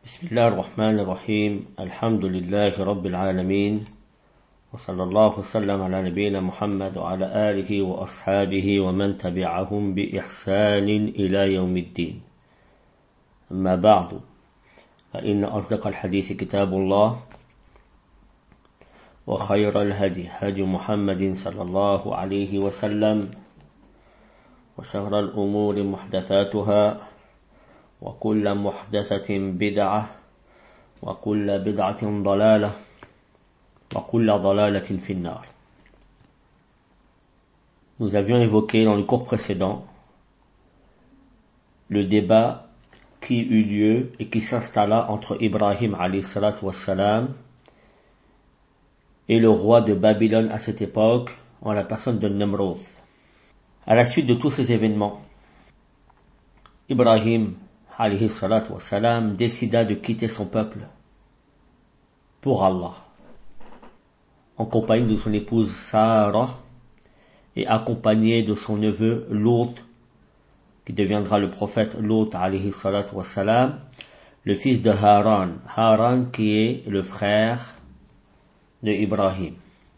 بسم الله الرحمن الرحيم الحمد لله رب العالمين وصلى الله وسلم على نبينا محمد وعلى آله وأصحابه ومن تبعهم بإحسان إلى يوم الدين. أما بعد فإن أصدق الحديث كتاب الله وخير الهدي هدي محمد صلى الله عليه وسلم وشر الأمور محدثاتها وكل محدثة بدعة وكل بدعة ضلالة وكل ضلالة في النار. Nous avions évoqué dans le cours précédent le débat qui eut lieu et qui s'installa entre Ibrahim alayhi salatu wassalam et le roi de Babylone à cette époque, en la personne de Nemrod. À la suite de tous ces événements, Ibrahim alayhi salatu wassalam décida de quitter son peuple pour Allah, en compagnie de son épouse Sarah et accompagné de son neveu Lot, qui deviendra le prophète Lot alayhi salatu wassalam, le fils de Haran, Haran qui est le frère de Ibrahim.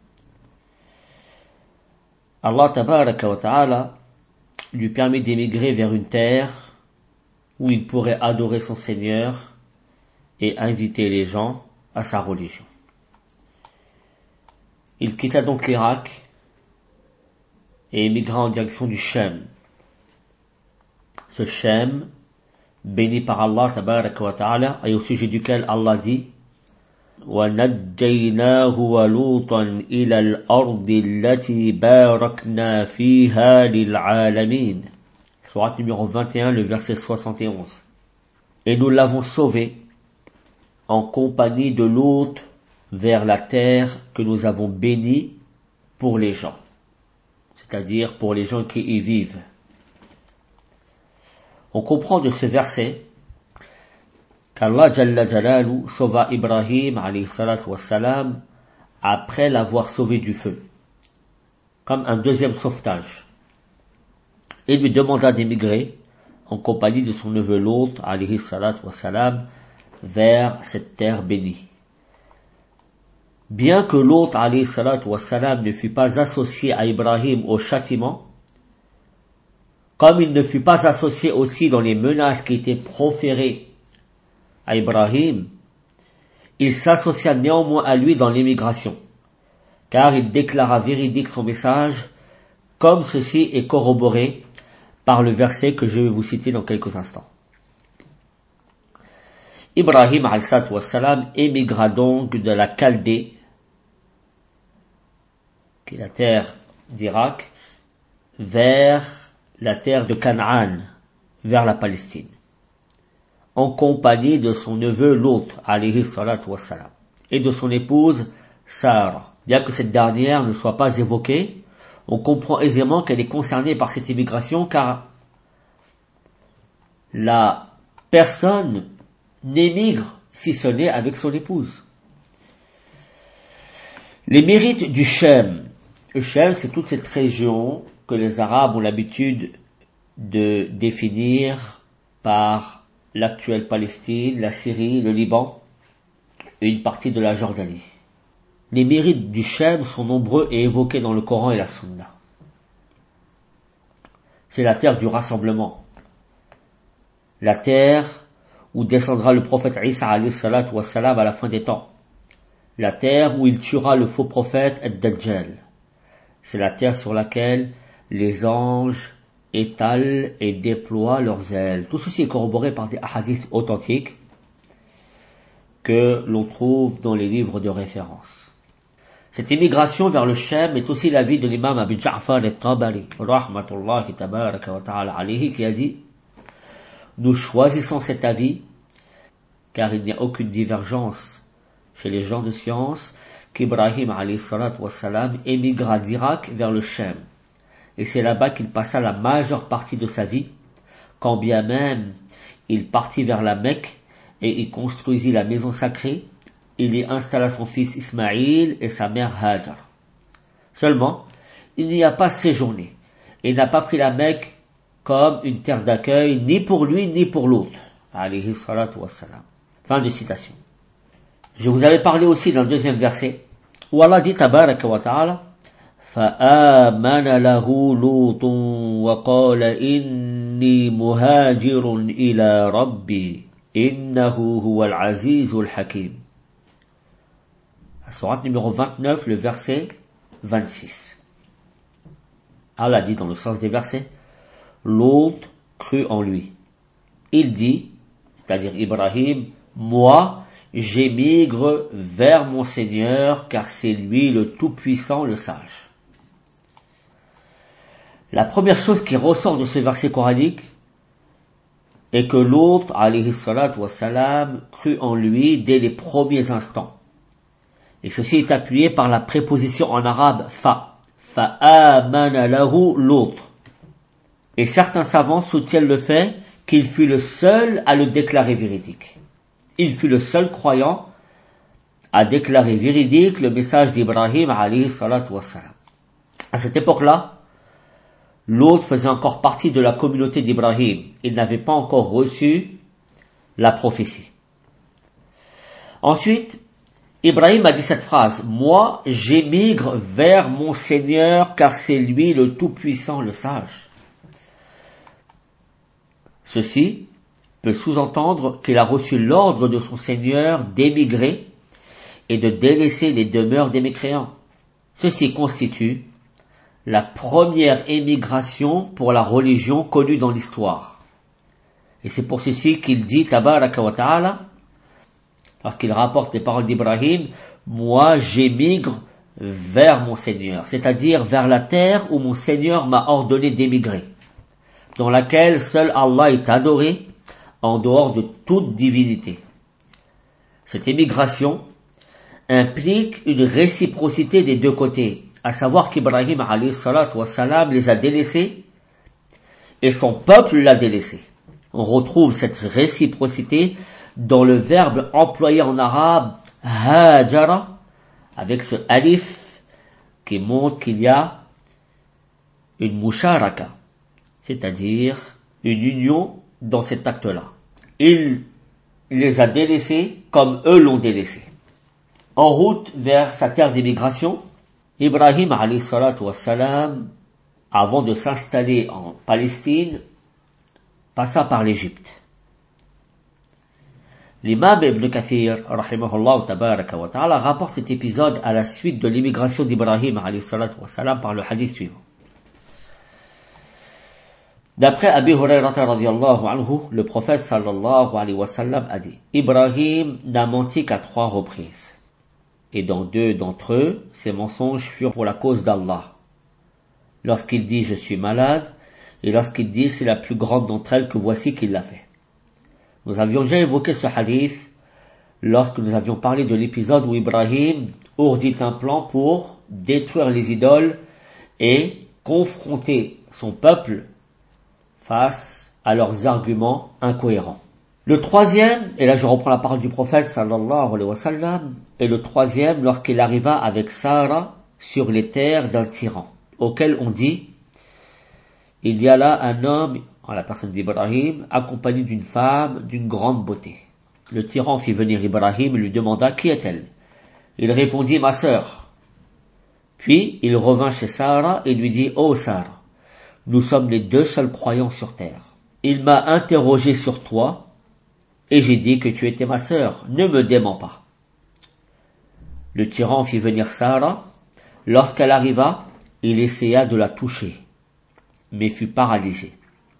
Allah tabaraka wa ta'ala lui permet d'émigrer vers une terre où il pourrait adorer son Seigneur et inviter les gens à sa religion. Il quitta donc l'Irak et émigra en direction du Shem. Ce Shem, béni par Allah tabaraka wa ta'ala, et au sujet duquel Allah dit وَنَجَّيْنَاهُ وَلُوطًا إِلَى الْأَرْضِ الَّتِي بَارَكْنَا فِيهَا لِلْعَالَمِينَ. Sourate numéro 21, le verset 71. Et nous l'avons sauvé en compagnie de Lot vers la terre que nous avons bénie pour les gens, c'est-à-dire pour les gens qui y vivent. On comprend de ce verset qu'Allah Jalla Jalalu sauva Ibrahim alayhi salatu wassalam après l'avoir sauvé du feu, comme un deuxième sauvetage, et lui demanda d'émigrer en compagnie de son neveu Lot alayhi salatu wassalam vers cette terre bénie. Bien que Lot alayhi salatu wassalam ne fût pas associé à Ibrahim au châtiment, comme il ne fut pas associé aussi dans les menaces qui étaient proférées à Ibrahim, il s'associa néanmoins à lui dans l'émigration, car il déclara véridique son message, comme ceci est corroboré par le verset que je vais vous citer dans quelques instants. Ibrahim alayhi salatu wassalam émigra donc de la Chaldée, qui est la terre d'Irak, vers la terre de Canaan, vers la Palestine, en compagnie de son neveu Lot alayhi salatu wassalam et de son épouse Sarah. Bien que cette dernière ne soit pas évoquée, on comprend aisément qu'elle est concernée par cette immigration, car la personne n'émigre si ce n'est avec son épouse. Les mérites du Shem. Le Shem, c'est toute cette région que les Arabes ont l'habitude de définir par l'actuelle Palestine, la Syrie, le Liban et une partie de la Jordanie. Les mérites du Shem sont nombreux et évoqués dans le Coran et la Sunna. C'est la terre du rassemblement, la terre où descendra le prophète Isa alayhi salatu wassalam à la fin des temps, la terre où il tuera le faux prophète Ad-Dajjal. C'est la terre sur laquelle les anges étalent et déploient leurs ailes. Tout ceci est corroboré par des hadiths authentiques que l'on trouve dans les livres de référence. Cette immigration vers le Shem est aussi l'avis de l'imam Abu Ja'far al-Tabari, rahmatullahi tabaraka wa ta'ala alayhi, qui a dit: nous choisissons cet avis, car il n'y a aucune divergence chez les gens de science, qu'Ibrahim alayhi salatu wassalam émigra d'Irak vers le Shem. Et c'est là-bas qu'il passa la majeure partie de sa vie, quand bien même il partit vers la Mecque et y construisit la maison sacrée. Il y installa son fils Ismaïl et sa mère Hajar. Seulement, il n'y a pas séjourné et n'a pas pris la Mecque comme une terre d'accueil, ni pour lui, ni pour l'autre, alayhi salatu wassalam. Fin de citation. Je vous avais parlé aussi dans le deuxième verset, où Allah dit tabaraka wa ta'ala, فآمن له لوط وقال إني مهاجر إلى ربي إنه هو العزيز الحكيم. La sourate numéro 29, le verset 26. Allah dit dans le sens des versets, l'autre crut en lui. Il dit, c'est-à-dire Ibrahim, moi, j'émigre vers mon Seigneur, car c'est lui le Tout-Puissant, le Sage. La première chose qui ressort de ce verset coranique est que l'autre, alayhi salatu wa salam, crut en lui dès les premiers instants. Et ceci est appuyé par la préposition en arabe fa. Fa'amana lahu l'autre. Et certains savants soutiennent le fait qu'il fut le seul à le déclarer véridique. Il fut le seul croyant à déclarer véridique le message d'Ibrahim alayhi salatu wa salam. À cette époque-là, l'autre faisait encore partie de la communauté d'Ibrahim. Il n'avait pas encore reçu la prophétie. Ensuite, Ibrahim a dit cette phrase, moi, j'émigre vers mon Seigneur, car c'est lui le Tout-Puissant, le Sage. Ceci peut sous-entendre qu'il a reçu l'ordre de son Seigneur d'émigrer et de délaisser les demeures des mécréants. Ceci constitue la première émigration pour la religion connue dans l'histoire. Et c'est pour ceci qu'il dit, tabaraka wa ta'ala, lorsqu'il rapporte les paroles d'Ibrahim, moi j'émigre vers mon Seigneur, c'est-à-dire vers la terre où mon Seigneur m'a ordonné d'émigrer, dans laquelle seul Allah est adoré, en dehors de toute divinité. Cette émigration implique une réciprocité des deux côtés, à savoir qu'Ibrahim alayhi salatu wa salam les a délaissés et son peuple l'a délaissé. On retrouve cette réciprocité dans le verbe employé en arabe hajara, avec ce alif qui montre qu'il y a une musharaka, c'est-à-dire une union dans cet acte-là. Il les a délaissés comme eux l'ont délaissé. En route vers sa terre d'émigration, Ibrahim alayhi salatu wa salam, avant de s'installer en Palestine, passa par l'Égypte. L'imam Ibn Kathir, rahimahullah tabaraka wa ta'ala, rapporte cet épisode à la suite de l'immigration d'Ibrahim alayhi salatu wa salam par le hadith suivant. D'après Abi Hurayrata radiyallahu anhu, le prophète sallallahu alayhi wa sallam a dit, Ibrahim n'a menti qu'à 3 reprises. Et dans 2 d'entre eux, ces mensonges furent pour la cause d'Allah. Lorsqu'il dit « je suis malade » et lorsqu'il dit « c'est la plus grande d'entre elles que voici qu'il l'a fait ». Nous avions déjà évoqué ce hadith lorsque nous avions parlé de l'épisode où Ibrahim ourdit un plan pour détruire les idoles et confronter son peuple face à leurs arguments incohérents. Le troisième, et là je reprends la parole du prophète sallallahu alayhi wa sallam, et le troisième lorsqu'il arriva avec Sarah sur les terres d'un tyran, auquel on dit, il y a là un homme, en la personne d'Ibrahim, accompagné d'une femme d'une grande beauté. Le tyran fit venir Ibrahim et lui demanda qui est-elle. Il répondit ma sœur. Puis il revint chez Sarah et lui dit ô Sarah, nous sommes les 2 seuls croyants sur terre. Il m'a interrogé sur toi, et j'ai dit que tu étais ma sœur, ne me démens pas. Le tyran fit venir Sarah. Lorsqu'elle arriva, il essaya de la toucher, mais fut paralysé.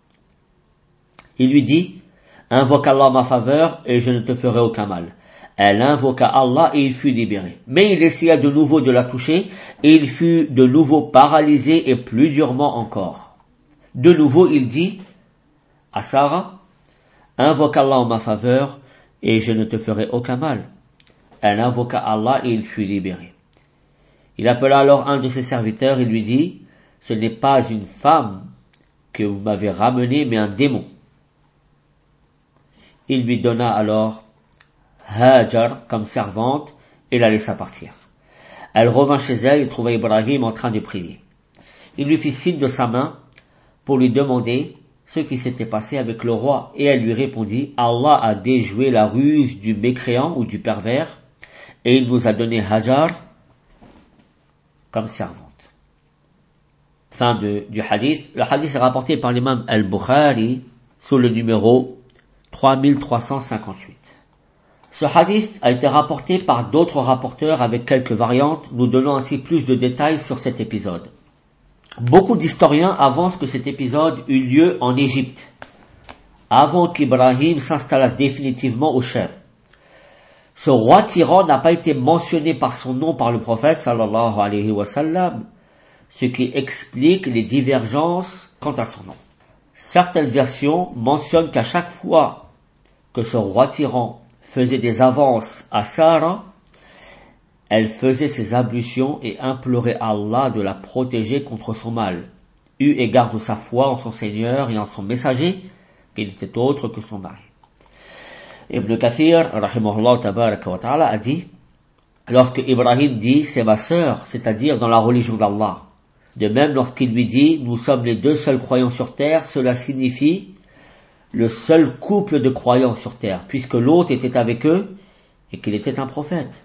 Il lui dit, invoque Allah ma faveur et je ne te ferai aucun mal. Elle invoqua Allah et il fut libéré. Mais il essaya de nouveau de la toucher et il fut de nouveau paralysé et plus durement encore. De nouveau il dit à Sarah, invoque Allah en ma faveur et je ne te ferai aucun mal. Elle invoqua Allah et il fut libéré. Il appela alors un de ses serviteurs et lui dit, ce n'est pas une femme que vous m'avez ramenée mais un démon. Il lui donna alors Hajar comme servante et la laissa partir. Elle revint chez elle et trouva Ibrahim en train de prier. Il lui fit signe de sa main pour lui demander ce qui s'était passé avec le roi, et elle lui répondit, Allah a déjoué la ruse du mécréant ou du pervers, et il nous a donné Hajar comme servante. Fin du hadith. Le hadith est rapporté par l'imam al-Bukhari sous le numéro 3358. Ce hadith a été rapporté par d'autres rapporteurs avec quelques variantes, nous donnant ainsi plus de détails sur cet épisode. Beaucoup d'historiens avancent que cet épisode eut lieu en Égypte, avant qu'Ibrahim s'installa définitivement au Cham. Ce roi tyran n'a pas été mentionné par son nom par le prophète sallallahu alayhi wa sallam, ce qui explique les divergences quant à son nom. Certaines versions mentionnent qu'à chaque fois que ce roi tyran faisait des avances à Sarah, elle faisait ses ablutions et implorait Allah de la protéger contre son mal, eu égard de sa foi en son Seigneur et en son messager, qui n'était autre que son mari. Ibn Kathir, rahimahullah tabaraka wa ta'ala, a dit, lorsque Ibrahim dit, c'est ma sœur, c'est-à-dire dans la religion d'Allah. De même, lorsqu'il lui dit, nous sommes les deux seuls croyants sur terre, cela signifie le seul couple de croyants sur terre, puisque l'autre était avec eux et qu'il était un prophète.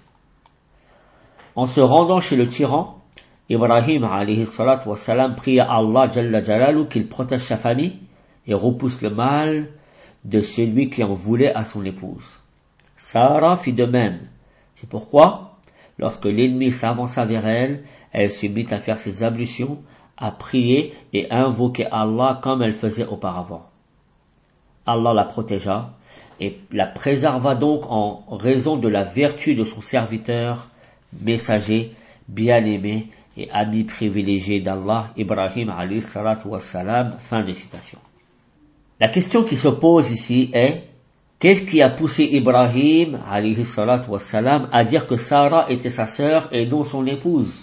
En se rendant chez le tyran, Ibrahim alayhi salatu wa salam prie à Allah jalla jalalu qu'il protège sa famille et repousse le mal de celui qui en voulait à son épouse. Sarah fit de même. C'est pourquoi, lorsque l'ennemi s'avança vers elle, elle se mit à faire ses ablutions, à prier et à invoquer Allah comme elle faisait auparavant. Allah la protégea et la préserva donc en raison de la vertu de son serviteur, messager, bien-aimé et ami privilégié d'Allah, Ibrahim alayhi salatu wa salam. Fin de citation. La question qui se pose ici est, qu'est-ce qui a poussé Ibrahim alayhi salatu wa salam à dire que Sarah était sa sœur et non son épouse?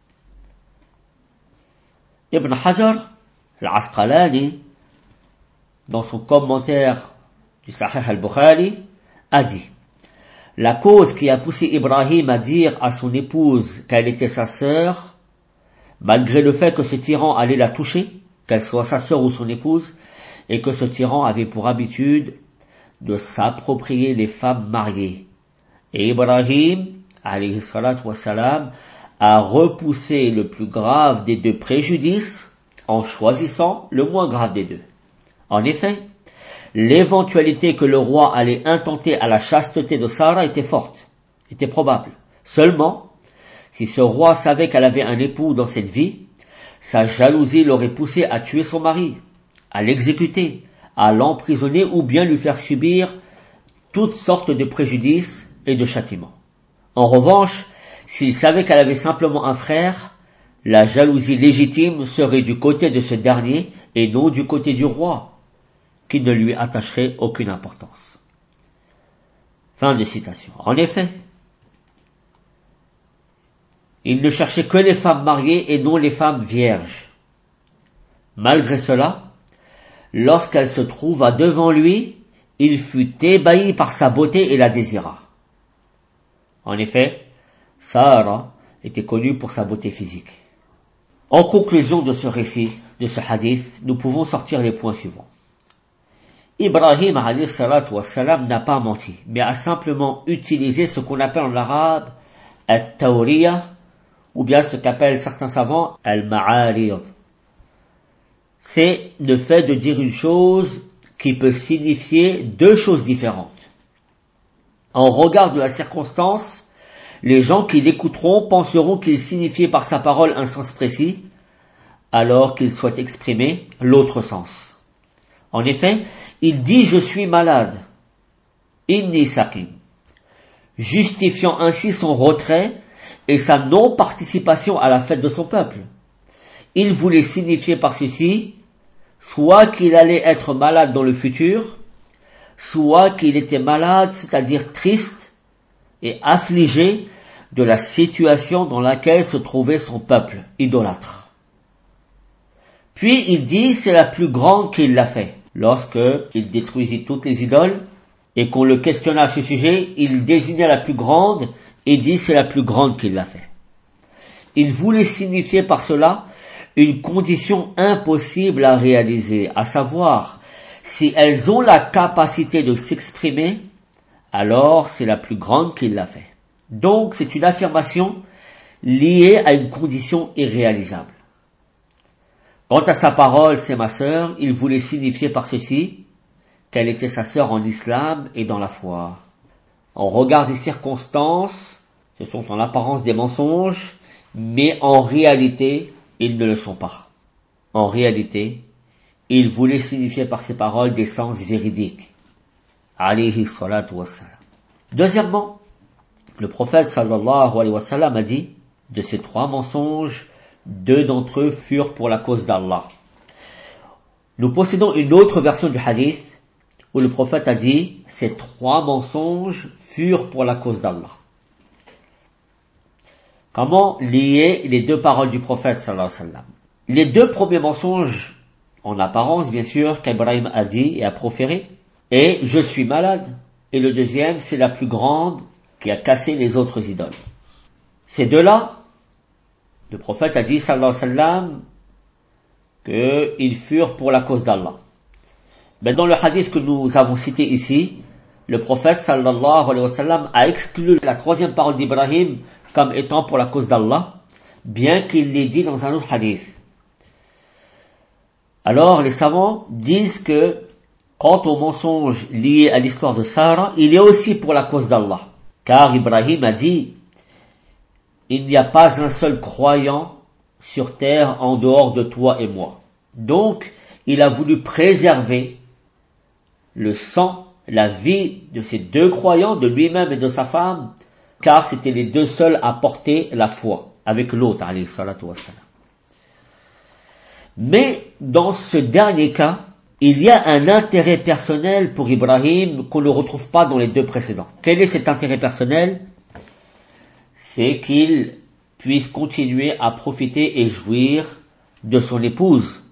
Ibn Hajar al-Asqalani, dans son commentaire du Sahih al-Bukhari, a dit, la cause qui a poussé Ibrahim à dire à son épouse qu'elle était sa sœur, malgré le fait que ce tyran allait la toucher, qu'elle soit sa sœur ou son épouse, et que ce tyran avait pour habitude de s'approprier les femmes mariées. Et Ibrahim, alayhi salatu wa salam, a repoussé le plus grave des deux préjudices en choisissant le moins grave des deux. En effet, l'éventualité que le roi allait intenter à la chasteté de Sarah était forte, était probable. Seulement, si ce roi savait qu'elle avait un époux dans cette vie, sa jalousie l'aurait poussé à tuer son mari, à l'exécuter, à l'emprisonner ou bien lui faire subir toutes sortes de préjudices et de châtiments. En revanche, s'il savait qu'elle avait simplement un frère, la jalousie légitime serait du côté de ce dernier et non du côté du roi, qui ne lui attacherait aucune importance. Fin de citation. En effet, il ne cherchait que les femmes mariées et non les femmes vierges. Malgré cela, lorsqu'elle se trouva devant lui, il fut ébahi par sa beauté et la désira. En effet, Sarah était connue pour sa beauté physique. En conclusion de ce récit, de ce hadith, nous pouvons sortir les points suivants. Ibrahim alayhi salatu wa salam n'a pas menti, mais a simplement utilisé ce qu'on appelle en arabe al-tawriya, ou bien ce qu'appellent certains savants al-ma'arid. C'est le fait de dire une chose qui peut signifier deux choses différentes. En regard de la circonstance, les gens qui l'écouteront penseront qu'il signifiait par sa parole un sens précis, alors qu'il souhaite exprimer l'autre sens. En effet, il dit « je suis malade » inni saqim, justifiant ainsi son retrait et sa non-participation à la fête de son peuple. Il voulait signifier par ceci soit qu'il allait être malade dans le futur, soit qu'il était malade, c'est-à-dire triste et affligé de la situation dans laquelle se trouvait son peuple idolâtre. Puis il dit c'est la plus grande qu'il l'a fait. Lorsque il détruisit toutes les idoles et qu'on le questionna à ce sujet, il désigna la plus grande et dit c'est la plus grande qu'il l'a fait. Il voulait signifier par cela une condition impossible à réaliser, à savoir, si elles ont la capacité de s'exprimer, alors c'est la plus grande qui l'a fait. Donc c'est une affirmation liée à une condition irréalisable. Quant à sa parole, c'est ma sœur, il voulait signifier par ceci qu'elle était sa sœur en islam et dans la foi. On regarde les circonstances, ce sont en apparence des mensonges, mais en réalité, ils ne le sont pas. En réalité, il voulait signifier par ses paroles des sens véridiques. Alayhi salatu wassalam. Deuxièmement, le prophète sallallahu alayhi wa sallam a dit, de ces 3 mensonges, 2 d'entre eux furent pour la cause d'Allah. Nous possédons une autre version du hadith, où le prophète a dit, ces 3 mensonges furent pour la cause d'Allah. Comment lier les 2 paroles du prophète sallallahu alayhi wa sallam? Les 2 premiers mensonges, en apparence bien sûr, qu'Ibrahim a dit et a proféré, et je suis malade. Et le deuxième, c'est la plus grande qui a cassé les autres idoles. Ces 2-là, le prophète a dit sallallahu alayhi wa sallam qu'ils furent pour la cause d'Allah. Mais dans le hadith que nous avons cité ici, le prophète sallallahu alayhi wa sallam a exclu la 3e parole d'Ibrahim comme étant pour la cause d'Allah, bien qu'il l'ait dit dans un autre hadith. Alors les savants disent que quant au mensonge lié à l'histoire de Sarah, il est aussi pour la cause d'Allah. Car Ibrahim a dit, il n'y a pas un seul croyant sur terre en dehors de toi et moi. Donc, il a voulu préserver le sang, la vie de ces 2 croyants, de lui-même et de sa femme, car c'étaient les 2 seuls à porter la foi, avec l'autre, alayhi salatu wassalam. Mais, dans ce dernier cas, il y a un intérêt personnel pour Ibrahim qu'on ne retrouve pas dans les 2 précédents. Quel est cet intérêt personnel? C'est qu'il puisse continuer à profiter et jouir de son épouse.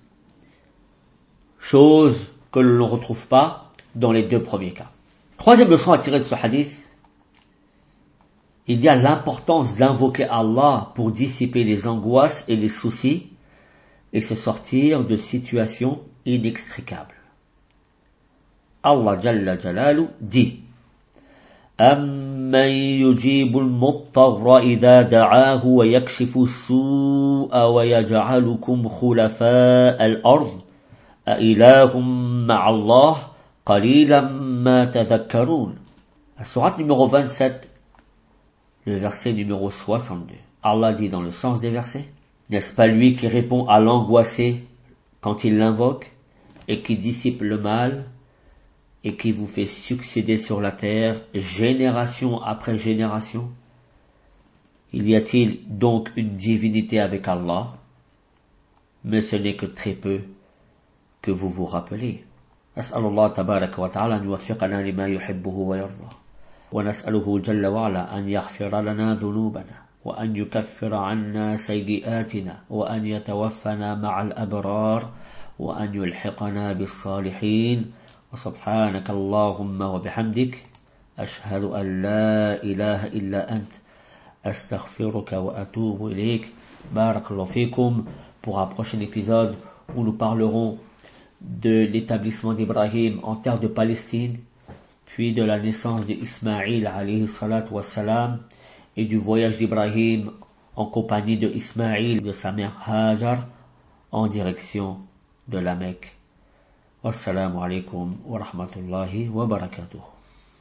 Chose que l'on ne retrouve pas dans les 2 premiers cas. 3e leçon à tirer de ce hadith. Il y a l'importance d'invoquer Allah pour dissiper les angoisses et les soucis et se sortir de situations inextricables. Allah Jalla Jalalu dit أَمَّنْ يُجِيبُ الْمُضْطَرَّ إِذَا دَعَاهُ وَيَكْشِفُ السُّوءَ وَيَجْعَلُكُمْ خُلَفَاءَ الْأَرْضِ أَإِلَٰهٌ مَعَ اللَّهِ قَلِيلًا مَا تَذَكَّرُونَ. La sourate numéro 27, le verset numéro 62. Allah dit dans le sens des versets, n'est-ce pas lui qui répond à l'angoissé quand il l'invoque et qui dissipe le mal et qui vous fait succéder sur la terre génération après génération? Il y a-t-il donc une divinité avec Allah? Mais ce n'est que très peu que vous vous rappelez. أسأل الله تبارك وتعالى أن يوفقنا لما يحبه ويرضى ونسأله جل وعلا أن يغفر لنا ذنوبنا وأن يكفر عنا سيئاتنا وأن يتوفنا مع الأبرار وأن يلحقنا بالصالحين وسبحانك اللهم وبحمدك أشهد أن لا إله إلا أنت أستغفرك وأتوب إليك. بارك الله فيكم. Pour un prochain épisode où nous parlerons de l'établissement d'Ibrahim en terre de Palestine, puis de la naissance d'Ismaïl alayhi salatu wassalam et du voyage d'Ibrahim en compagnie de Ismaïl et de sa mère Hajar en direction de la Mecque. Wassalamu alaikum wa rahmatullahi wa barakatuh.